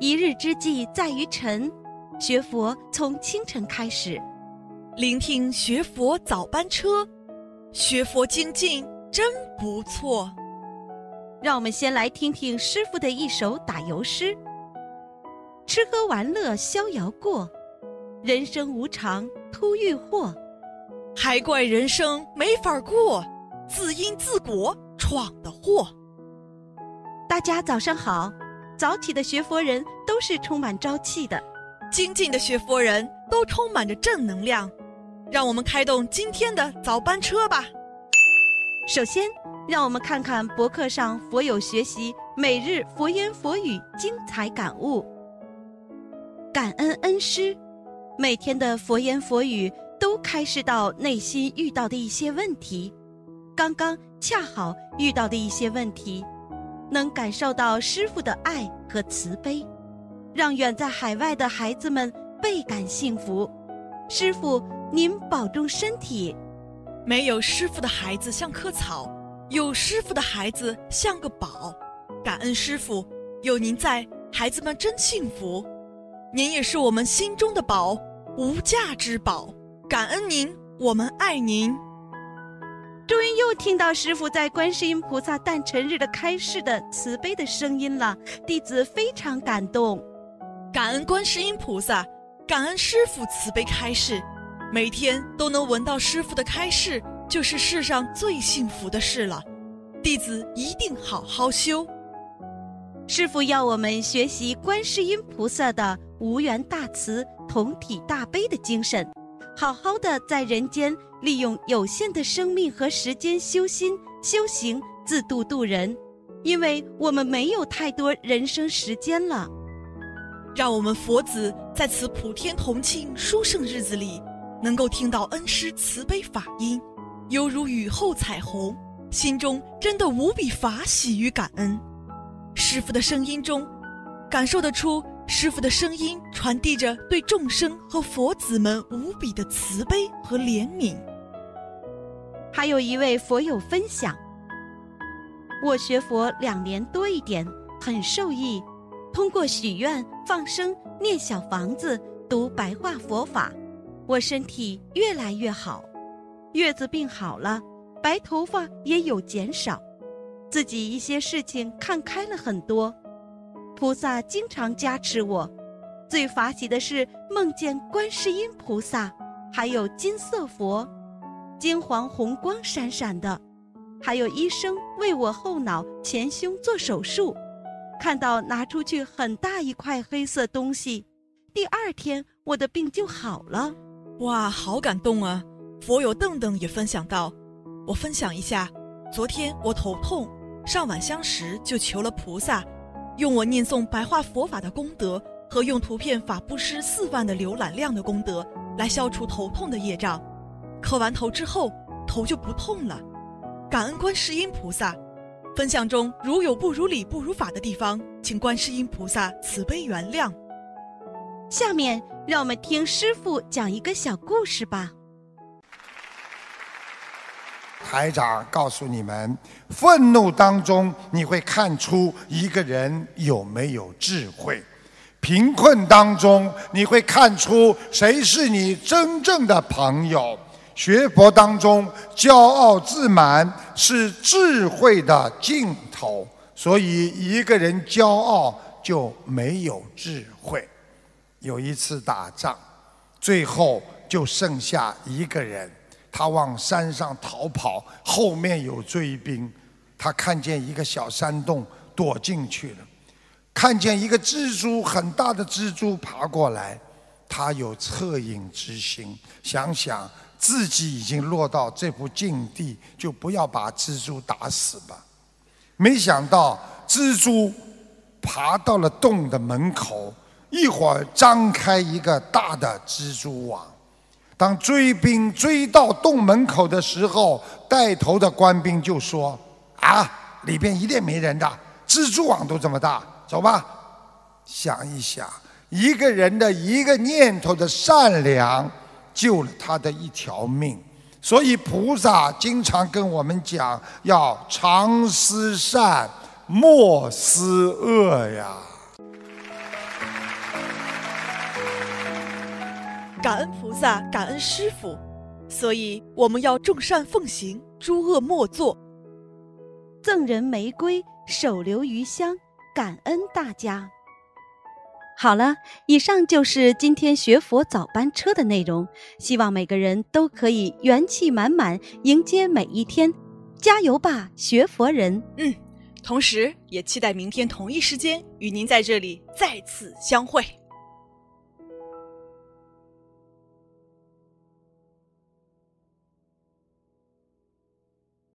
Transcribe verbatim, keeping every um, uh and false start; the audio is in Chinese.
一日之计在于晨，学佛从清晨开始。 聆听学佛早班车，学佛精进真不错。 让我们先来听听师父的一首打油诗：吃喝玩乐逍遥过，人生无常突遇祸。 还怪人生没法过，自因自果闯的祸。 大家早上好，早起的学佛人都是充满朝气的， 精进的学佛人都充满着正能量。让我们开动今天的早班车吧。 首先让我们看看博客上佛友学习每日佛言佛语精彩感悟。感恩恩师，每天的佛言佛语都开示到内心遇到的一些问题，刚刚恰好遇到的一些问题，能感受到师父的爱和慈悲，让远在海外的孩子们倍感幸福。师父您保重身体。 没有师父的孩子像棵草，有师父的孩子像个宝。感恩师父，有您在，孩子们真幸福。您也是我们心中的宝，无价之宝。感恩您，我们爱您。 终于又听到师父在观世音菩萨诞辰日的开示的慈悲的声音了，弟子非常感动。 感恩观世音菩萨，感恩师父慈悲开示，每天都能闻到师父的开示，就是世上最幸福的事了。弟子一定好好修。 师父要我们学习观世音菩萨的无缘大慈、同体大悲的精神，好好的在人间利用有限的生命和时间修心修行，自度度人，因为我们没有太多人生时间了。 让我们佛子在此普天同庆殊胜日子里，能够听到恩师慈悲法音，犹如雨后彩虹，心中真的无比法喜与感恩。师父的声音中，感受得出师父的声音传递着对众生和佛子们无比的慈悲和怜悯。 还有一位佛友分享：我学佛两年多一点，很受益，通过许愿、放生、念小房子、读白话佛法，我身体越来越好，月子病好了，白头发也有减少，自己一些事情看开了很多。菩萨经常加持我，最法喜的是梦见观世音菩萨，还有金色佛，金黄红光闪闪的，还有医生为我后脑前胸做手术，看到拿出去很大一块黑色东西，第二天我的病就好了。 哇，好感动啊！佛友邓邓也分享到，我分享一下，昨天我头痛，上晚香时就求了菩萨，用我念诵白话佛法的功德和用图片法布施四万的浏览量的功德来消除头痛的业障。磕完头之后，头就不痛了。感恩观世音菩萨。分享中如有不如理不如法的地方，请观世音菩萨慈悲原谅。 下面让我们听师父讲一个小故事吧。 台长告诉你们，愤怒当中你会看出一个人有没有智慧，贫困当中你会看出谁是你真正的朋友，学佛当中骄傲自满是智慧的尽头，所以一个人骄傲就没有智慧。有一次打仗，最后就剩下一个人，他往山上逃跑，后面有追兵，他看见一个小山洞躲进去了，看见一个蜘蛛，很大的蜘蛛爬过来，他有恻隐之心，想想自己已经落到这步境地，就不要把蜘蛛打死吧。没想到蜘蛛爬到了洞的门口，一会儿张开一个大的蜘蛛网。当追兵追到洞门口的时候，带头的官兵就说：啊，里边一定没人的，蜘蛛网都这么大，走吧。想一想，一个人的一个念头的善良救了他的一条命。所以菩萨经常跟我们讲，要常思善，莫思恶呀。 感恩菩萨，感恩师父，所以我们要众善奉行，诸恶莫作。 赠人玫瑰，手留余香，感恩大家。好了，以上就是今天学佛早班车的内容，希望每个人都可以元气满满迎接每一天，加油吧，学佛人。 嗯，同时也期待明天同一时间与您在这里再次相会。